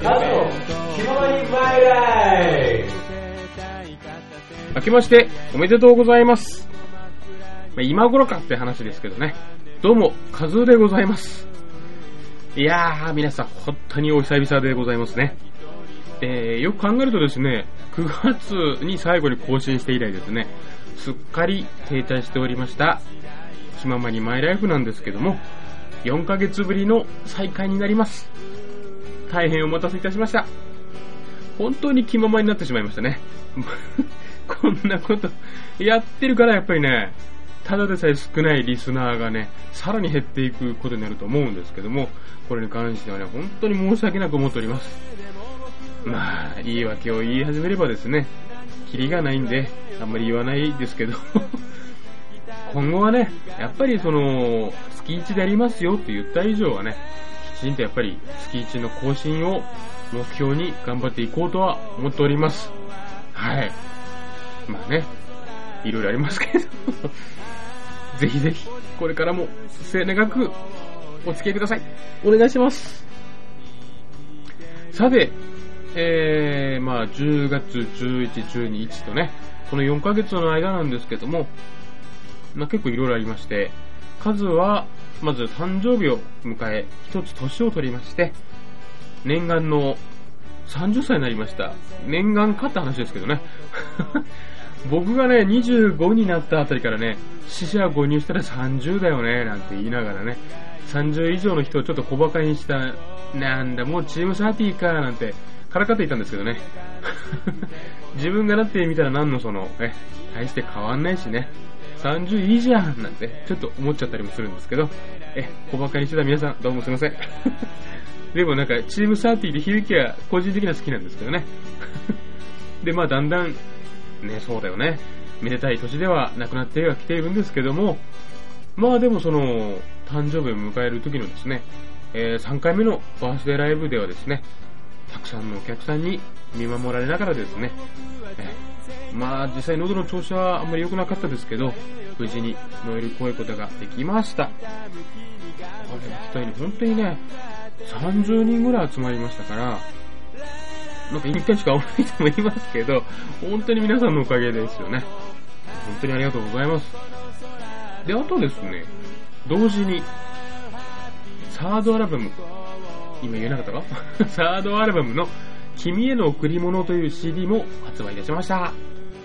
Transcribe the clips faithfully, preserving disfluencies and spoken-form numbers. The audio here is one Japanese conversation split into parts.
カズの気ままにマイライフ。 明けましておめでとうございます。まあ、今頃かって話ですけどね。どうもカズでございます。いやー皆さん本当にお久々でございますね。えー、よく考えるとですね、くがつに最後に更新して以来ですね、すっかり停滞しておりました気ままにマイライフなんですけども、よんかげつぶりの再開になります。大変お待たせいたしました。本当に気ままになってしまいましたね。こんなことやってるからやっぱりね、ただでさえ少ないリスナーがね、さらに減っていくことになると思うんですけども、これに関してはね、本当に申し訳なく思っております。まあ、言い訳を言い始めればですね、キリがないんで、あんまり言わないですけど、今後はね、やっぱりその、月いちでやりますよって言った以上はね、きちんとやっぱり月いちの更新を目標に頑張っていこうとは思っております。はい。まあね、いろいろありますけど、ぜひぜひ、これからも末永くお付き合いください。お願いします。さて、えー、まあじゅうがつじゅういち、じゅうに、いちとね、このよんかげつの間なんですけども、まあ、結構いろいろありまして、カズはまず誕生日を迎え、一つ年を取りまして、念願のさんじゅっさいになりました。念願かって話ですけどね。僕がね、にじゅうごになったあたりからね、死者誤入したらさんじゅうだよね、なんて言いながらね、さんじゅう以上の人をちょっと小馬鹿にした、なんだ、もうチームサーティーか、なんて、からかっていたんですけどね。自分がなってみたら何のその、え、大して変わんないしね、さんじゅういいじゃん、なんて、ちょっと思っちゃったりもするんですけど、え、小馬鹿にしてた皆さん、どうもすいません。でもなんか、チームサーティーで響きは個人的には好きなんですけどね。で、まあだんだん、ね、そうだよね。めでたい年ではなくなってはきているんですけども、まあでもその、誕生日を迎える時のですね、えー、さんかいめのバースデーライブではですね、たくさんのお客さんに見守られながらですね、えー、まあ実際喉の調子はあんまり良くなかったですけど、無事に乗り越えることができました。これ一体に本当にね、さんじゅうにんぐらい集まりましたから、なんかいっかいしか会わないとも言いますけど、本当に皆さんのおかげですよね。本当にありがとうございます。で、あとですね、同時にサードアルバム、今言えなかったかサードアルバムの君への贈り物という シーディー も発売いたしました。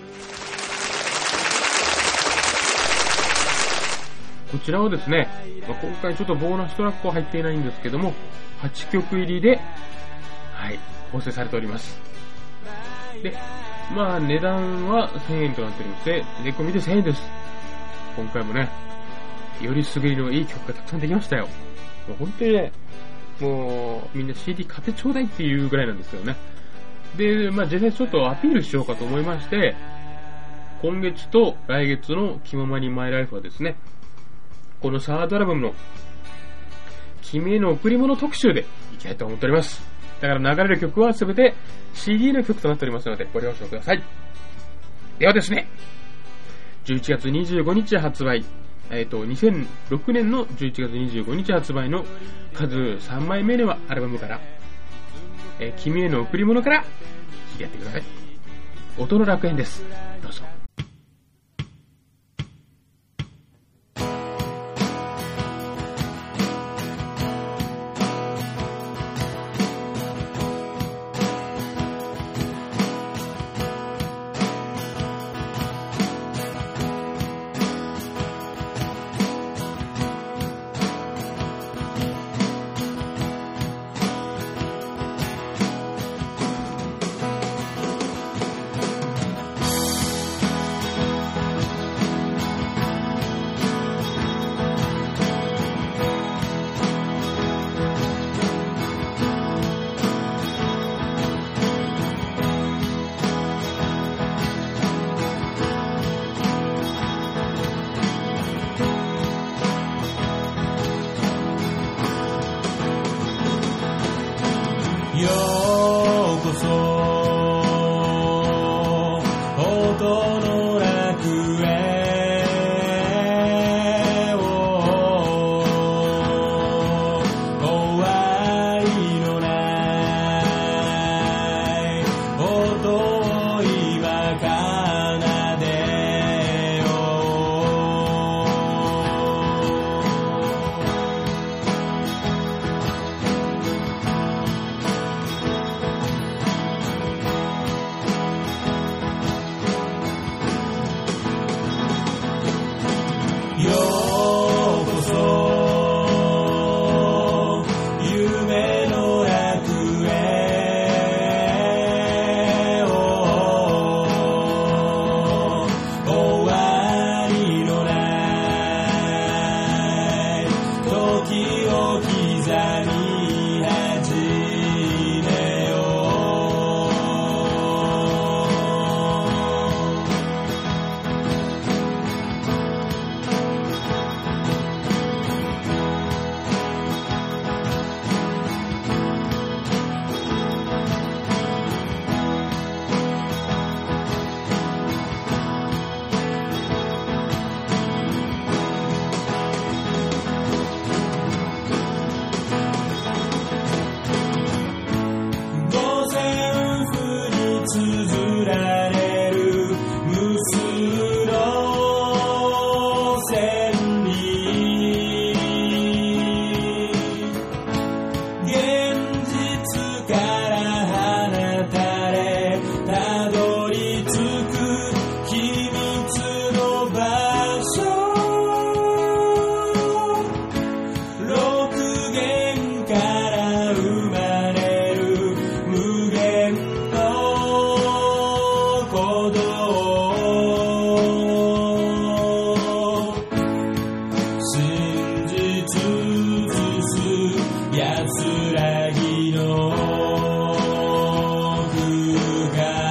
こちらはですね、まあ、今回ちょっとボーナストラックは入っていないんですけども、はちきょく入りで、はい、構成されております。で、まあ値段はせんえんとなっておりまして、税込みでせんえんです。今回もね、よりすぐりのいい曲がたくさんできましたよ。もう本当にね、もうみんな シーディー 買ってちょうだいっていうぐらいなんですけどね。で、まあ実際ちょっとアピールしようかと思いまして、今月と来月の気ままにマイライフはですね、このサードアルバムの君への贈り物特集でいきたいと思っております。だから流れる曲はすべて シーディー の曲となっておりますのでご了承ください。ではですね、じゅういちがつにじゅうごにち発売、えっと、にせんろくねんのじゅういちがつにじゅうごにち発売の数さんまいめのアルバムから、えー、君への贈り物から聴いてやってください。音の楽園です。どうぞ。 ようこそ音の楽園を終わりのなから生まれる無限の鼓動、信じ尽くす安らぎの空間。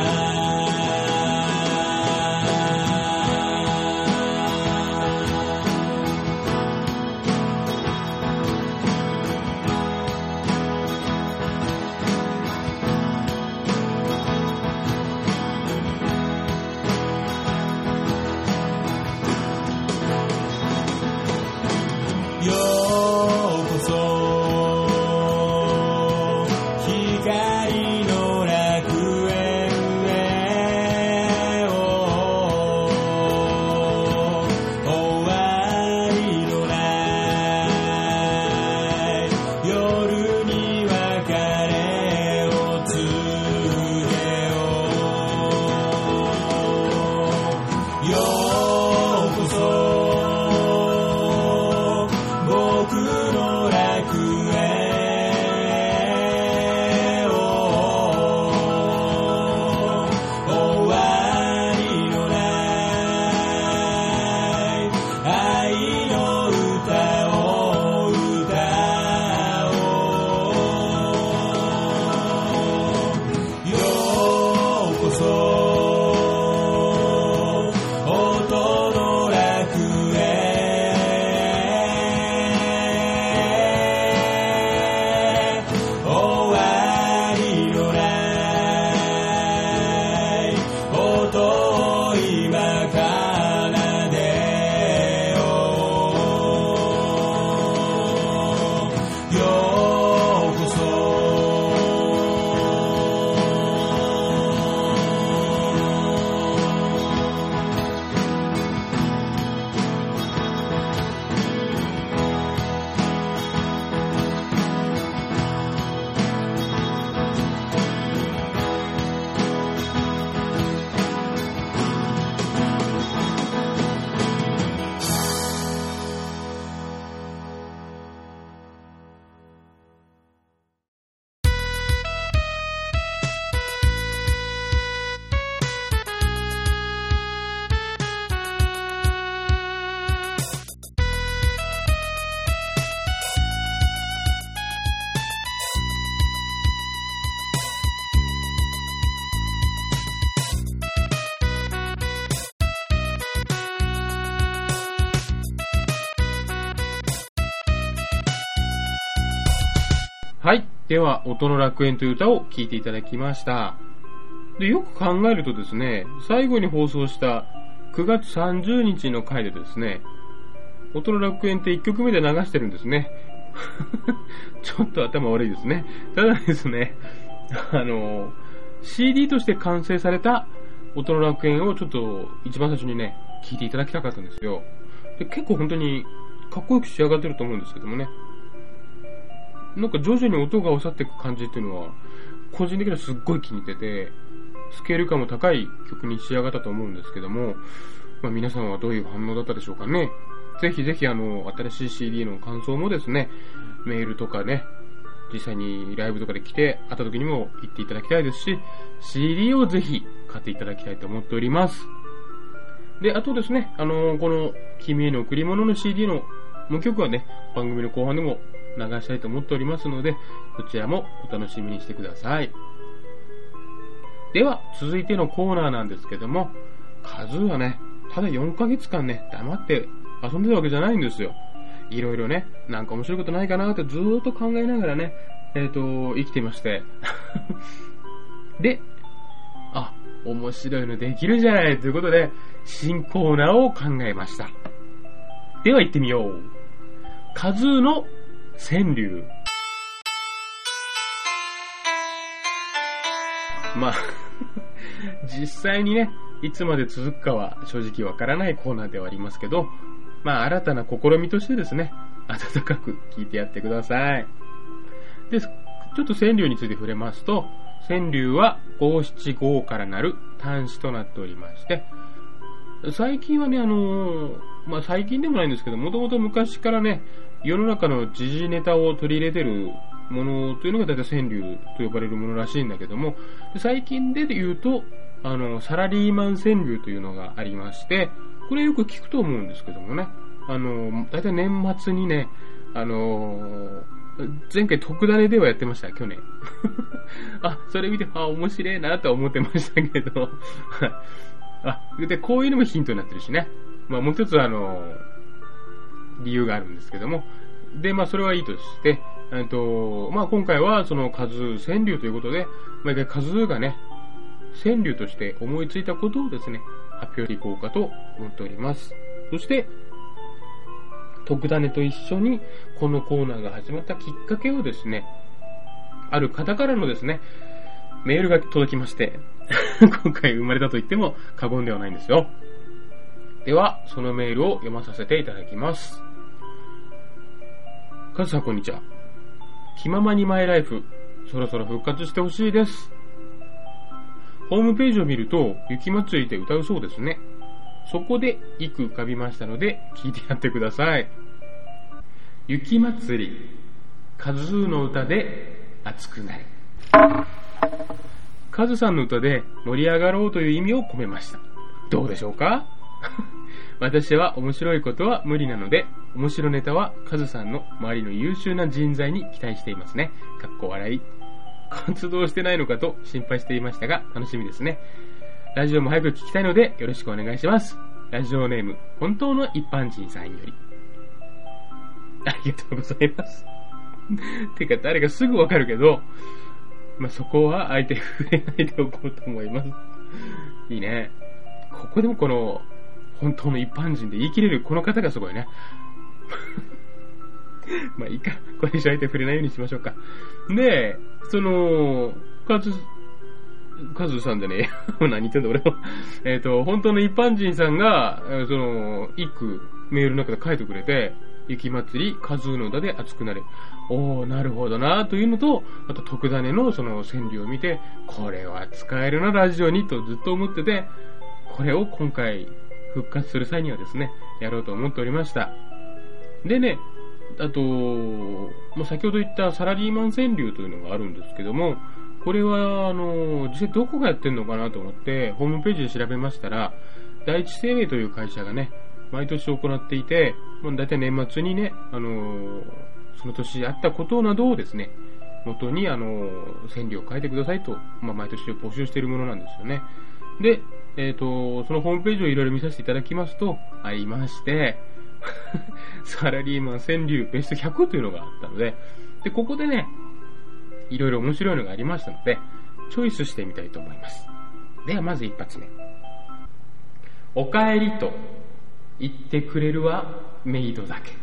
ようこそ光の楽園へ、終わりのない夜に別れを告げよう。ようこそ僕の楽園を、終わりのない愛の歌を歌おう。ようこそ音の楽園、 はい。では、音の楽園という歌を聴いていただきました。で、よく考えるとですね、最後に放送したくがつさんじゅうにちの回でですね、音の楽園っていっきょくめで流してるんですね。ちょっと頭悪いですね。ただですね、あの、シーディー として完成された音の楽園をちょっと一番最初にね、聴いていただきたかったんですよ。で、結構本当にかっこよく仕上がってると思うんですけどもね。なんか徐々に音が収まっていく感じっていうのは、個人的にはすっごい気に入ってて、スケール感も高い曲に仕上がったと思うんですけども、まあ、皆さんはどういう反応だったでしょうかね。ぜひぜひあの、新しい シーディー の感想もですね、メールとかね、実際にライブとかで来て、会った時にも言っていただきたいですし、シーディー をぜひ買っていただきたいと思っております。で、あとですね、あの、この、君への贈り物の シーディー のもう曲はね、番組の後半でも流したいと思っておりますので、こちらもお楽しみにしてください。では、続いてのコーナーなんですけども、カズーはね、ただよんかげつかんね、黙って遊んでるわけじゃないんですよ。いろいろね、なんか面白いことないかなってずーっと考えながらね、えっと、生きてまして。で、あ、面白いのできるじゃないということで、新コーナーを考えました。では行ってみよう。カズーの川柳。まあ、実際にね、いつまで続くかは正直わからないコーナーではありますけど、まあ新たな試みとしてですね、温かく聞いてやってください。で、ちょっと川柳について触れますと、川柳は五七五からなる短詩となっておりまして、最近はね、あのー、まあ最近でもないんですけど、もともと昔からね、世の中の時事ネタを取り入れてるものというのが大体川柳と呼ばれるものらしいんだけども、最近で言うと、あの、サラリーマン川柳というのがありまして、これよく聞くと思うんですけどもね、あの、大体年末にね、あの、前回特ダネではやってました、去年。あ、それ見て、あ、面白いなとは思ってましたけど、あ、で、こういうのもヒントになってるしね。まあもう一つあの、理由があるんですけども、で、まあそれはいいとして、えっと、まあ今回はその数川柳ということで、毎回数がね、川柳として思いついたことをですね、発表していこうかと思っております。そして、特ダネと一緒にこのコーナーが始まったきっかけをですね、ある方からのですね、メールが届きまして、今回生まれたと言っても過言ではないんですよ。では、そのメールを読まさせていただきます。カズさんこんにちは。気ままにマイライフ、そろそろ復活してほしいです。ホームページを見ると、雪祭りで歌うそうですね。そこで一句浮かびましたので、聞いてやってください。雪祭り、カズーの歌で熱くなる。カズさんの歌で盛り上がろうという意味を込めました。どうでしょうか？私は面白いことは無理なので、面白ネタはカズさんの周りの優秀な人材に期待していますね。かっこ笑い。活動してないのかと心配していましたが、楽しみですね。ラジオも早く聞きたいのでよろしくお願いします。ラジオネーム、本当の一般人さんより。ありがとうございます。てか誰かすぐわかるけど、まあ、そこは相手触れないでおこうと思います。いいね。ここでもこの、本当の一般人で言い切れるこの方がすごいね。まあいいか。これ以上相手触れないようにしましょうか。で、その、カズ、カズさんでね、何言ってんだ俺は。えっと、本当の一般人さんが、その、一句メールの中で書いてくれて、雪祭り、カズーの歌で熱くなれ。おー、なるほどな、というのと、あと特ダネのその川柳を見て、これは使えるな、ラジオに、とずっと思ってて、これを今回復活する際にはですね、やろうと思っておりました。でね、あと、もう先ほど言ったサラリーマン川柳というのがあるんですけども、これは、あの、実際どこがやってんのかなと思って、ホームページで調べましたら、第一生命という会社がね、毎年行っていて、もう大体年末にね、あの、その年あったことなどをですね、元に、あの、川柳を書いてくださいと、まあ、毎年募集しているものなんですよね。で、えっと、そのホームページをいろいろ見させていただきますと、ありまして、サラリーマン川柳ベストひゃくというのがあったので、で、ここでね、いろいろ面白いのがありましたので、チョイスしてみたいと思います。では、まず一発目。おかえりと言ってくれるはメイドだけ。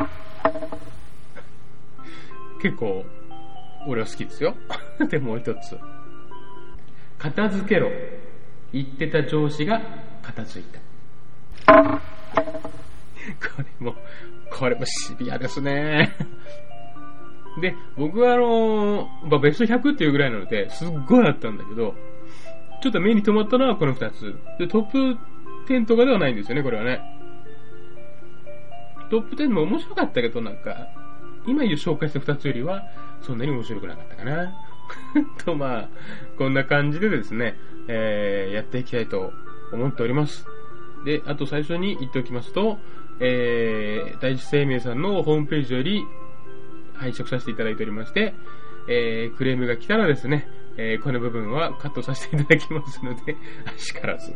結構、俺は好きですよ。で、もう一つ。片付けろ。言ってた上司が片付いた。これも、これもシビアですね。で、僕はあのー、まあ、ベストひゃくっていうぐらいなので、すっごいあったんだけど、ちょっと目に留まったのはこのふたつ。で、トップじゅうとかではないんですよね、これはね。トップじゅうも面白かったけど、なんか、今言う紹介したふたつよりは、そんなに面白くなかったかな。と、まあ、こんな感じでですね、えー、やっていきたいと思っております。で、あと最初に言っておきますと、えー、第一生命さんのホームページより拝借させていただいておりまして、えー、クレームが来たらですね、えー、この部分はカットさせていただきますので、あしからず。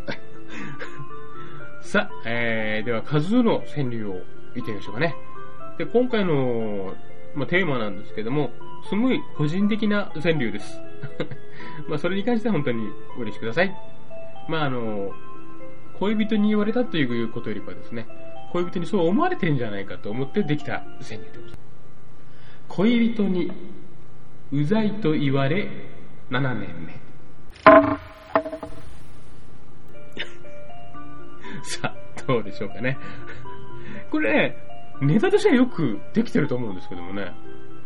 さあ、えー、では数の川柳を見てみましょうかね。で、今回の、まあ、テーマなんですけども、すごい個人的な川柳です。まあ、それに関しては本当にお許しください。まあ、あの、恋人に言われたということよりかですね、恋人にそう思われてるんじゃないかと思ってできた川柳でございます。恋人にうざいと言われななねんめ。さあ、どうでしょうかね。これね、ネタとしてはよくできてると思うんですけどもね。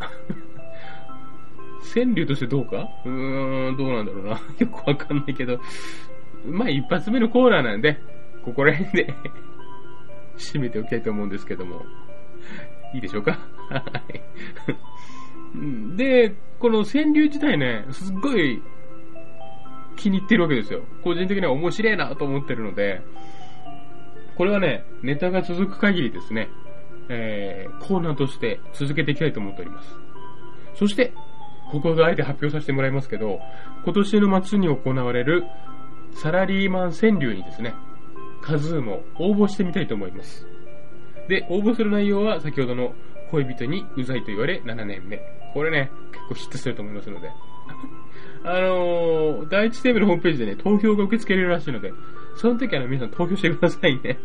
川柳としてどうかうーん、どうなんだろうな。よくわかんないけど。まあ一発目のコーナーなんで、ここら辺で締めておきたいと思うんですけども。いいでしょうかはい。 で、この川柳自体ね、すっごい気に入ってるわけですよ。個人的には面白いなと思ってるので、これはね、ネタが続く限りですね、えー、コーナーとして続けていきたいと思っております。そして、ここであえて発表させてもらいますけど、今年の末に行われるサラリーマン川柳にですね、カズーも応募してみたいと思います。で、応募する内容は先ほどの恋人にうざいと言われななねんめ。これね、結構ヒットすると思いますので。あのー、第一生命のホームページでね、投票が受け付けれるらしいので、その時は皆さん投票してくださいね。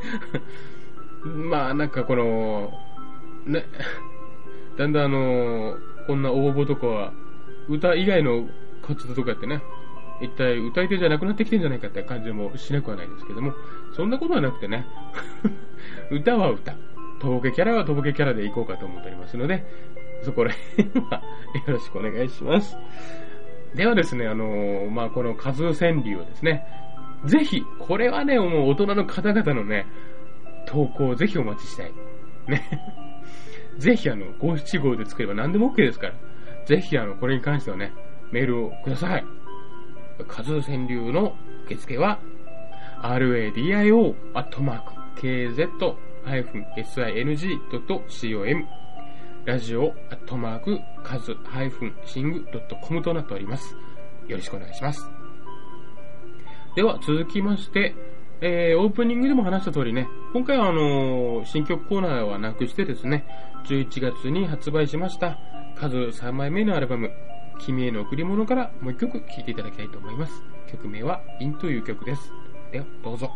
まあ、なんかこの、ね、だんだんあのー、こんな応募とかは、歌以外の活動とかやってね、一体歌い手じゃなくなってきてんじゃないかって感じもしなくはないですけども、そんなことはなくてね、歌は歌、とぼけキャラはとぼけキャラでいこうかと思っておりますので、そこら辺はよろしくお願いします。ではですね、あのー、まあ、このカズー川柳をですね、ぜひ、これはね、もう大人の方々のね、投稿をぜひお待ちしたい。ね。ぜひあの、ご七五で作れば何でも OK ですから、ぜひあの、これに関してはね、メールをください。カズー川柳の受付は、ラディオ アットマーク ケーゼット シング ドット コム ラジオ アットマーク カズ シング ドット コム となっております。よろしくお願いします。では続きまして、えー、オープニングでも話した通りね、今回はあのー、新曲コーナーはなくしてですね、じゅういちがつに発売しましたカズさんまいめのアルバム、君への贈り物からもう一曲聴いていただきたいと思います。曲名はインという曲です。ではどうぞ。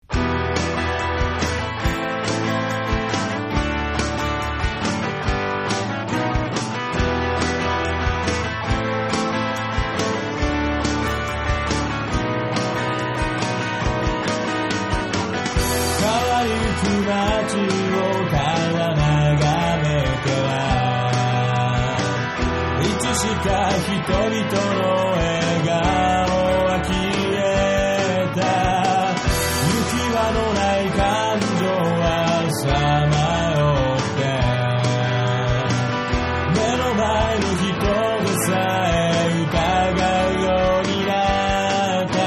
街をから眺めてはいつしか人々の笑顔は消えた。行き場のない感情はさまよって目の前の人でさえ疑うようになった。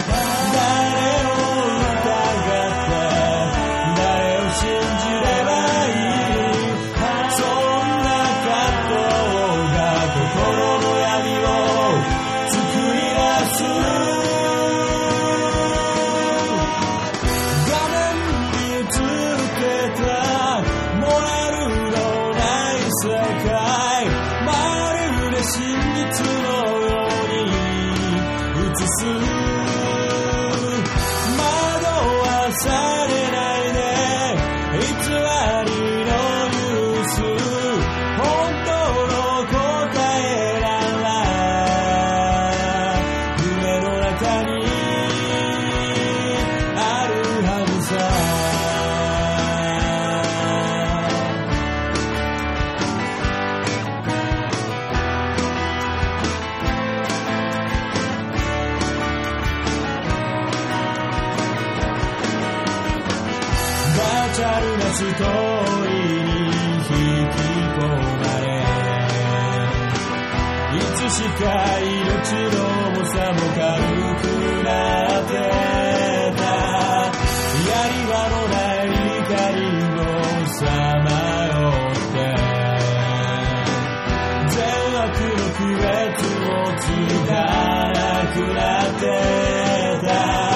チャルなストーリーに引き込まれ、いつしか命の重さも軽くなってた。やり場のない怒りもさまよって善悪の区別もつかなくなってた。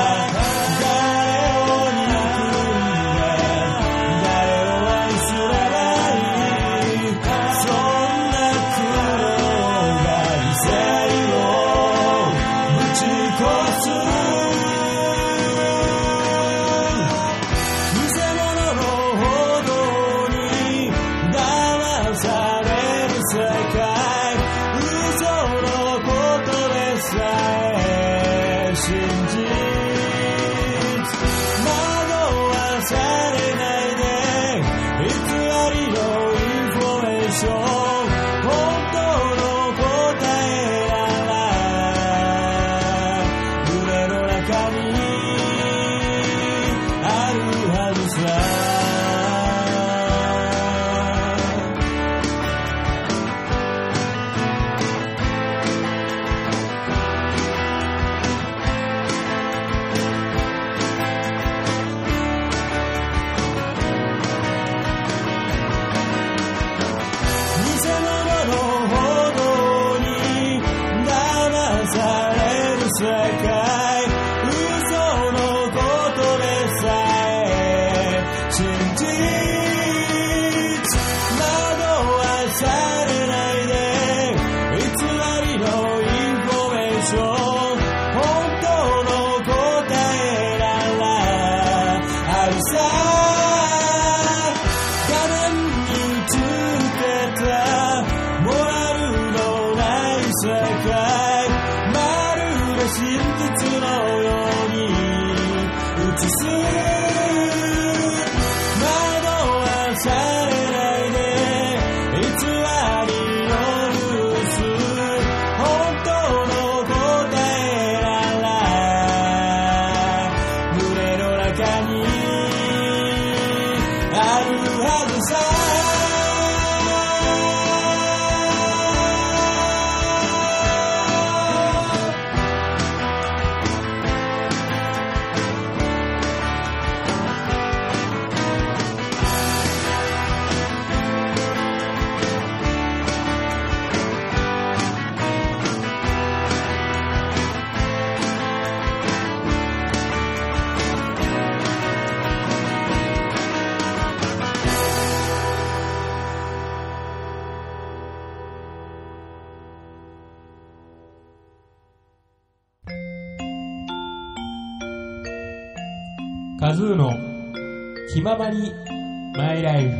カズーの気ままにマイライフ。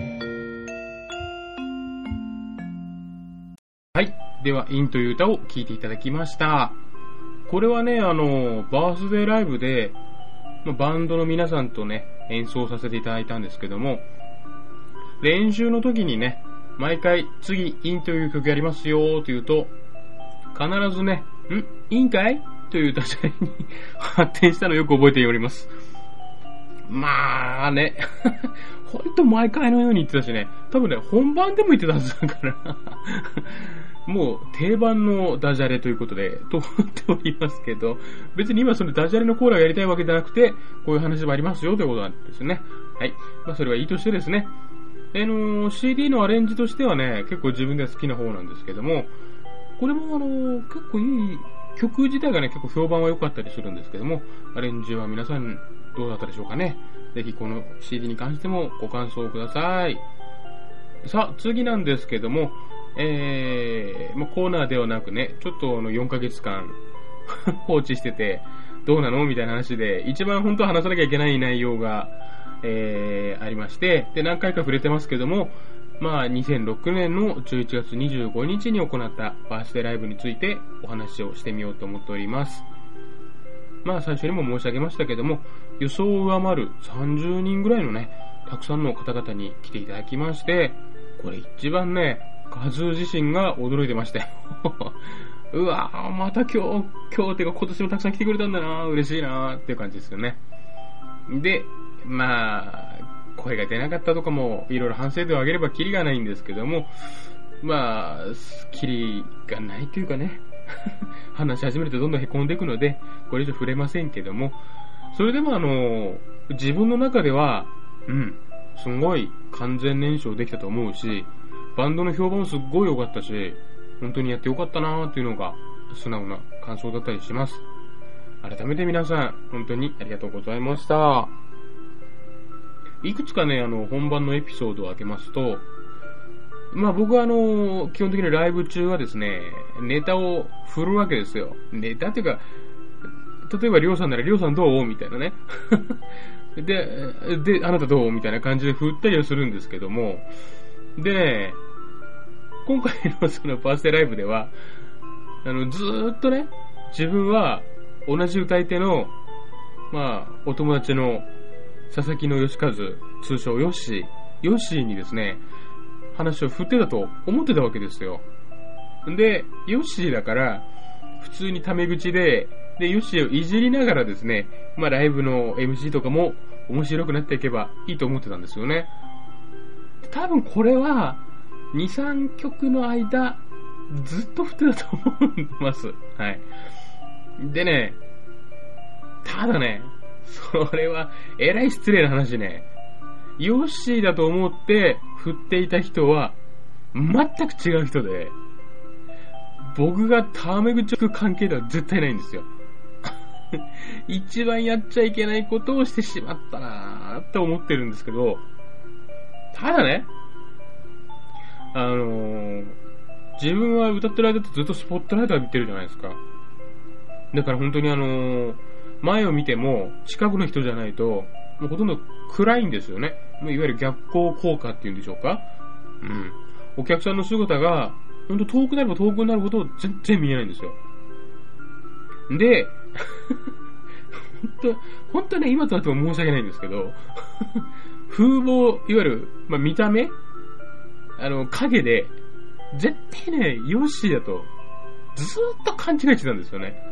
はい。では、インという歌を聴いていただきました。これはね、あの、バースデーライブで、バンドの皆さんとね、演奏させていただいたんですけども、練習の時にね、毎回、次、インという曲やりますよと言うと、必ずね、んいいんかいというダジャレに発展したのをよく覚えております。まあね、ほんと毎回のように言ってたしね、多分ね、本番でも言ってたはずだから、もう定番のダジャレということで、と思っておりますけど、別に今そのダジャレのコーナーをやりたいわけじゃなくて、こういう話もありますよということなんですよね。はい。まあそれはいいとしてですね、あのー、シーディー のアレンジとしてはね、結構自分では好きな方なんですけども、これもあのー、結構いい、曲自体がね、結構評判は良かったりするんですけども、アレンジは皆さんどうだったでしょうかね。ぜひこの シーディー に関してもご感想ください。さあ、次なんですけども、えー、まあ、コーナーではなくね、ちょっとあのよんかげつかん放置してて、どうなのみたいな話で、一番本当は話さなきゃいけない内容が、えー、ありまして、で、何回か触れてますけども、まあ、にせんろくねんのじゅういちがつにじゅうごにちに行ったバースデーライブについてお話をしてみようと思っております。まあ、最初にも申し上げましたけども、予想を上回るさんじゅうにんぐらいのね、たくさんの方々に来ていただきまして、これ一番ね、カズー自身が驚いてましたよ。うわぁ、また今日、今日てか今年もたくさん来てくれたんだなぁ、嬉しいなぁっていう感じですよね。で、まあ、声が出なかったとかも、いろいろ反省点を挙げればキリがないんですけども、まあ、キリがないというかね、話し始めるとどんどん凹んでいくので、これ以上触れませんけども、それでもあの、自分の中では、うん、すごい完全燃焼できたと思うし、バンドの評判もすっごい良かったし、本当にやって良かったなーっていうのが素直な感想だったりします。改めて皆さん、本当にありがとうございました。いくつかね、あの、本番のエピソードを開けますと、まあ僕はあの、基本的にライブ中はですね、ネタを振るわけですよ。ネタっていうか、例えばりょうさんならりょうさんどうみたいなね。で、で、あなたどうみたいな感じで振ったりはするんですけども、でね、今回のそのバースデーライブでは、あの、ずーっとね、自分は同じ歌い手の、まあ、お友達の佐々木の義和、通称ヨッシー、ヨッシーにですね、話を振ってたと思ってたわけですよ。で、ヨッシーだから、普通にタメ口で、で、ヨッシーをいじりながらですね、まあライブの エムシー とかも面白くなっていけばいいと思ってたんですよね。多分これは、に、さんきょくの間、ずっと振ってたと思います。はい。でね、ただね、それは、えらい失礼な話ね。ヨッシーだと思って振っていた人は、全く違う人で、僕がタメ口を聞く関係では絶対ないんですよ。一番やっちゃいけないことをしてしまったなーって思ってるんですけど、ただね、あのー、自分は歌ってる間ってずっとスポットライト浴びてるじゃないですか。だから本当にあのー、前を見ても近くの人じゃないと、もうほとんど暗いんですよね。いわゆる逆光効果っていうんでしょうか。うん。お客さんの姿が、ほんと遠くなれば遠くになるほど全然見えないんですよ。で、ほんと、ほんとね、今となっても申し訳ないんですけど、風貌、いわゆる、まあ、見た目あの、影で、絶対ね、ヨッシーだと、ずーっと勘違いしてたんですよね。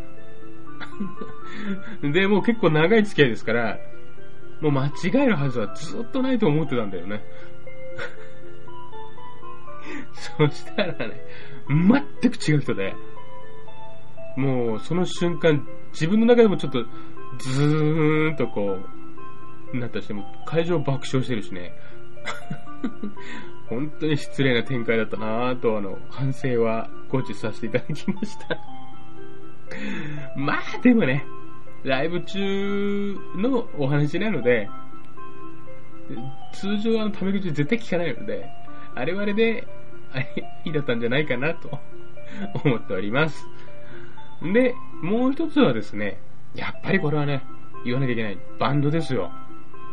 で、もう結構長い付き合いですから、もう間違えるはずはずっとないと思ってたんだよね。そしたらね、全く違う人で、もうその瞬間、自分の中でもちょっと、ずーんとこう、なったりして、も会場爆笑してるしね。本当に失礼な展開だったなぁと、あの、反省はご知させていただきました。まあでもね、ライブ中のお話なので、通常あのタメ口絶対聞かないので、あれはあれで、あれ、いいだったんじゃないかなと思っております。で、もう一つはですね、やっぱりこれはね、言わなきゃいけない。バンドですよ。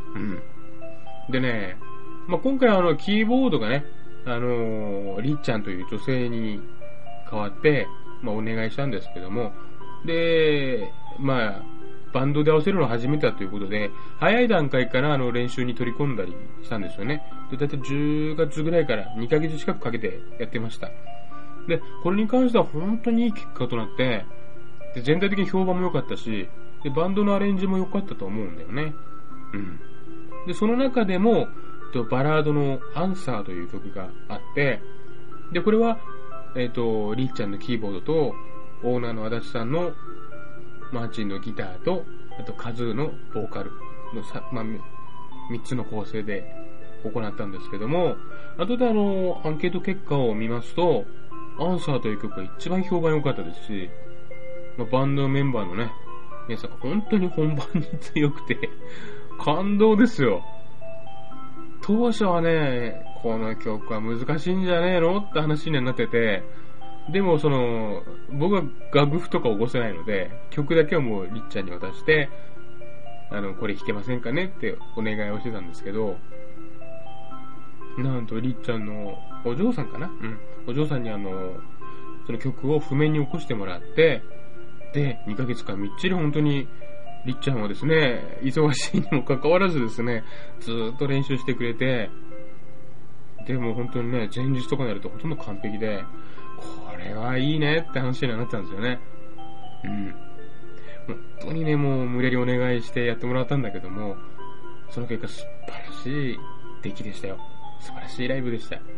うん。でね、まあ、今回はあの、キーボードがね、あのー、りっちゃんという女性に代わって、まあ、お願いしたんですけども、で、まあ、バンドで合わせるのを始めたということで、早い段階からあの練習に取り込んだりしたんですよね。で、だいたいじゅうがつぐらいからにかげつ近くかけてやってました。で、これに関しては本当にいい結果となって、で全体的に評判も良かったし、で、バンドのアレンジも良かったと思うんだよね。うん。で、その中でも、バラードのアンサーという曲があって、で、これは、えっと、りっちゃんのキーボードと、オーナーの足立さんのマーチンのギターと、あとカズーのボーカルのさ、まあ、みっつの構成で行ったんですけども、後であの、アンケート結果を見ますと、アンサーという曲が一番評判良かったですし、まあ、バンドメンバーのね、皆さん本当に本番に強くて、感動ですよ。当初はね、この曲は難しいんじゃねえのって話になってて、でもその、僕は楽譜とか起こせないので、曲だけはもうりっちゃんに渡して、あの、これ弾けませんかねってお願いをしてたんですけど、なんとりっちゃんのお嬢さんかなうん。お嬢さんにあの、その曲を譜面に起こしてもらって、で、にかげつかんみっちり本当に、りっちゃんはですね、忙しいにもかかわらずですね、ずーっと練習してくれて、でも本当にね、前日とかになるとほとんど完璧で、これはいいねって話になったんですよね。うん。本当にね、もう無理やりお願いしてやってもらったんだけども、その結果素晴らしい出来でしたよ。素晴らしいライブでした。うん。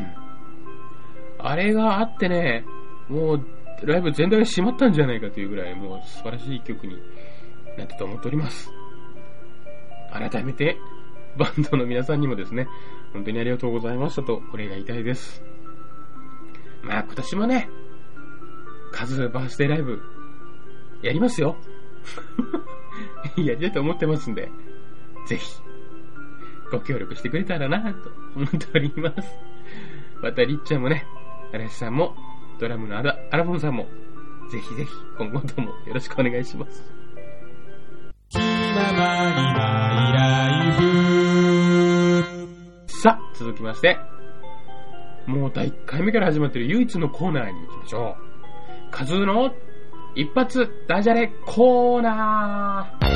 あれがあってね、もうライブ全体が閉まったんじゃないかというぐらい、もう素晴らしい曲になったと思っております。改めて、バンドの皆さんにもですね、本当にありがとうございましたとお礼が言いたいです。まあ今年もね、カズーバースデーライブ、やりますよ。やりたいと思ってますんで、ぜひ、ご協力してくれたらなと思っております。また、りっちゃんもね、嵐さんも、ドラムのアラ、アラフォンさんも、ぜひぜひ、今後ともよろしくお願いします。 気ままにマイライフ。 さあ、続きまして、もうだいいっかいめから始まっている唯一のコーナーに行きましょう。カズーの一発ダジャレコーナー。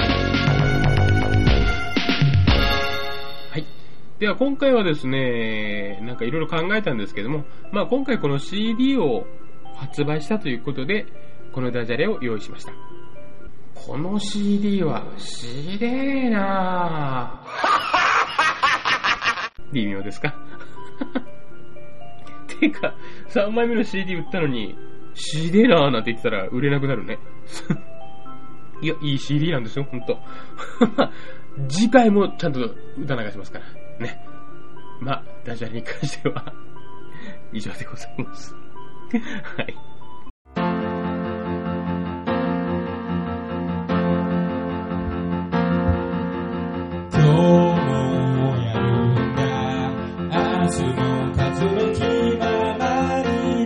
はい。では今回はですね、なんかいろいろ考えたんですけども、まあ今回この シーディー を発売したということで、このダジャレを用意しました。この シーディー はしれーなー。微妙ですか？てか、さんまいめの シーディー 売ったのに、しれーなーなんて言ってたら売れなくなるね。いや、いい シーディー なんですよ、ほんと。次回もちゃんと歌流しますから。ね。まあ、ダジャレに関しては、以上でございます。はい。 今日もやるんだ、明日の数の気ままに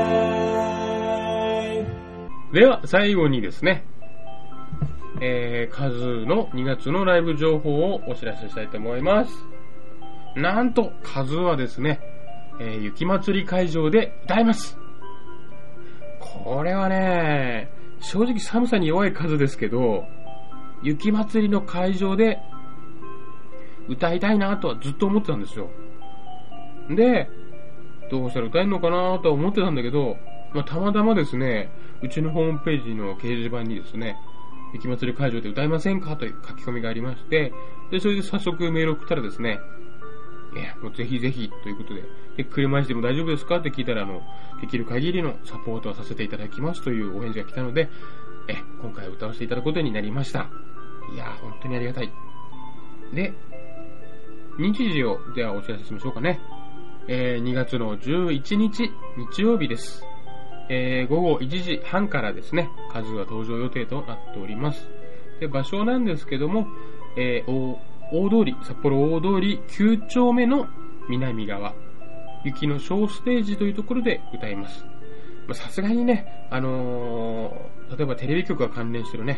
ライフ。 では、最後にですね、えー、カズーのにがつのライブ情報をお知らせしたいと思います。なんと、カズーはですね、えー、雪祭り会場で歌います。これはね、正直寒さに弱い数ですけど、雪祭りの会場で歌いたいなとはずっと思ってたんですよ。で、どうしたら歌えるのかなとは思ってたんだけど、まあ、たまたまですね、うちのホームページの掲示板にですね、雪祭り会場で歌いませんかという書き込みがありまして、で、それで早速メールを送ったらですね、いや、もうぜひぜひということで、で、車椅子でも大丈夫ですかって聞いたら、あの、できる限りのサポートをさせていただきますというお返事が来たので、え、今回歌わせていただくことになりました。いや、本当にありがたい。で、日時を、ではお知らせしましょうかね。えー、にがつのじゅういちにち、日曜日です。えー、ごごいちじはんからですね、カズーは登場予定となっております。で、場所なんですけども、えー、大通り、札幌大通りきゅうちょうめの南側、雪の小ステージというところで歌います。さすがにね、あのー、例えばテレビ局が関連してるね、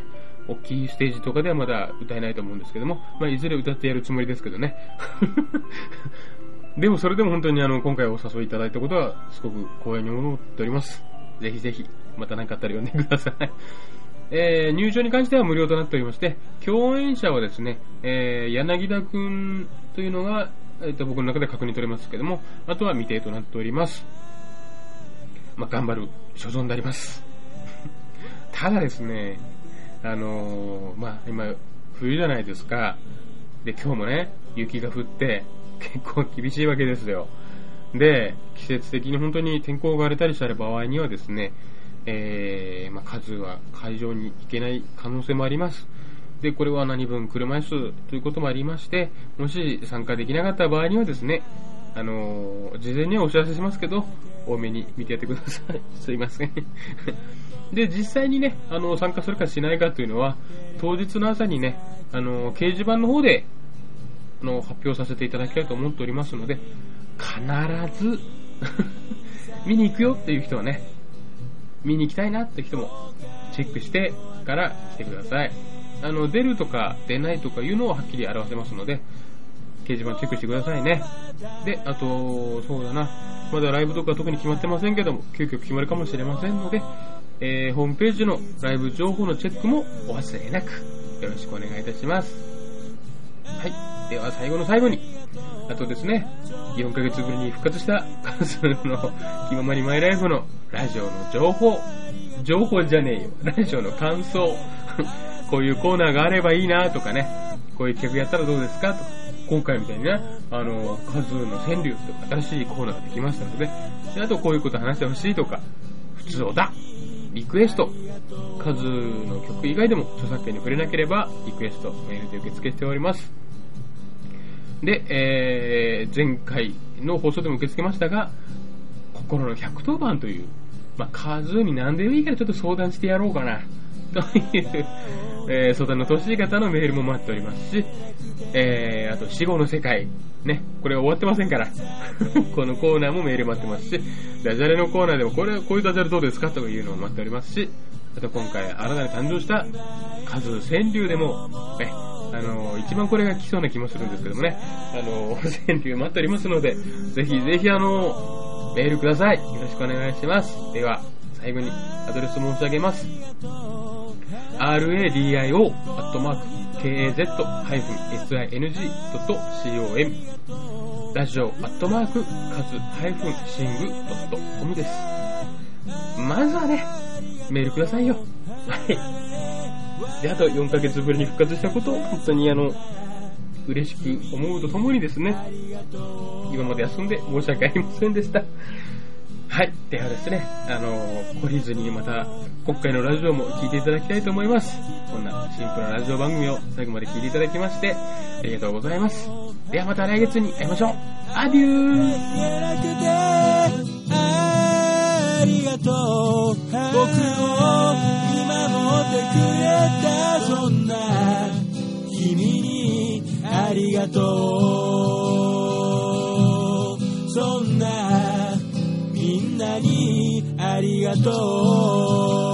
大きいステージとかではまだ歌えないと思うんですけども、まあ、いずれ歌ってやるつもりですけどね。でもそれでも本当にあの、今回お誘いいただいたことは、すごく光栄に思っております。ぜひぜひ、また何かあったら呼んでください。えー、入場に関しては無料となっておりまして、共演者はですね、えー、柳田くんというのが、えーと、僕の中で確認取れますけども、あとは未定となっております。まあ、頑張る所存であります。ただですね、あのー、まあ、今、冬じゃないですか。で、今日もね、雪が降って、結構厳しいわけですよ。で、季節的に本当に天候が荒れたりした場合にはですね、えー、まあ、数は会場に行けない可能性もあります。で、これは何分車椅子ということもありまして、もし参加できなかった場合にはですね、あのー、事前にはお知らせしますけど、多めに見てやってください。すいません。で、実際にね、あの、参加するかしないかというのは、当日の朝にね、あの、掲示板の方で、あの、発表させていただきたいと思っておりますので、必ず、見に行くよっていう人はね、見に行きたいなって人も、チェックしてから来てください。あの、出るとか出ないとかいうのをはっきり表せますので、掲示板チェックしてくださいね。で、あと、そうだな、まだライブとか特に決まってませんけども、急遽決まるかもしれませんので、えー、ホームページのライブ情報のチェックもお忘れなく、よろしくお願いいたします。はい。では最後の最後に、あとですね、よんかげつぶりに復活したカズの気ままにマイライフのラジオの情報、情報じゃねえよ、ラジオの感想、こういうコーナーがあればいいなとかね、こういう企画やったらどうですかとか、今回みたいにね、あの、カズの川柳とか新しいコーナーができましたので、であとこういうこと話してほしいとか、普通おだリクエスト、カズの曲以外でも著作権に触れなければリクエストメールで受付しております。で、えー、前回の放送でも受け付けましたが、心のひゃくとおばんという、まあ、カズに何でもいいからちょっと相談してやろうかなという、えー、相談の欲しい方のメールも待っておりますし、えー、あと死後の世界ね、これは終わってませんからこのコーナーもメール待ってますし、ダジャレのコーナーでもこれこういうダジャレどうですかというのを待っておりますし、あと今回新たに誕生したカズ川柳でも、ね、あの一番これが来そうな気もするんですけどもね、あの川柳待っておりますので、ぜひぜひあのメールください。よろしくお願いします。では最後にアドレス申し上げます。 ラディオ アットマーク ケーエーゼット ハイフン エスアイエヌジー ドット コム ラジオアットマークカズハイフンシング ドット コム です。まずはね、メールくださいよ。はい。で、あとよんかげつぶりに復活したことを本当にあの嬉しく思うとともにですね、今まで休んで申し訳ありませんでした。はい。ではですね、あの懲りずにまた今回のラジオも聞いていただきたいと思います。こんなシンプルなラジオ番組を最後まで聞いていただきましてありがとうございます。ではまた来月に会いましょう。アデュー。 ありがとう、僕を見守ってくれた、そんな君にありがとう、そんなみんなにありがとう。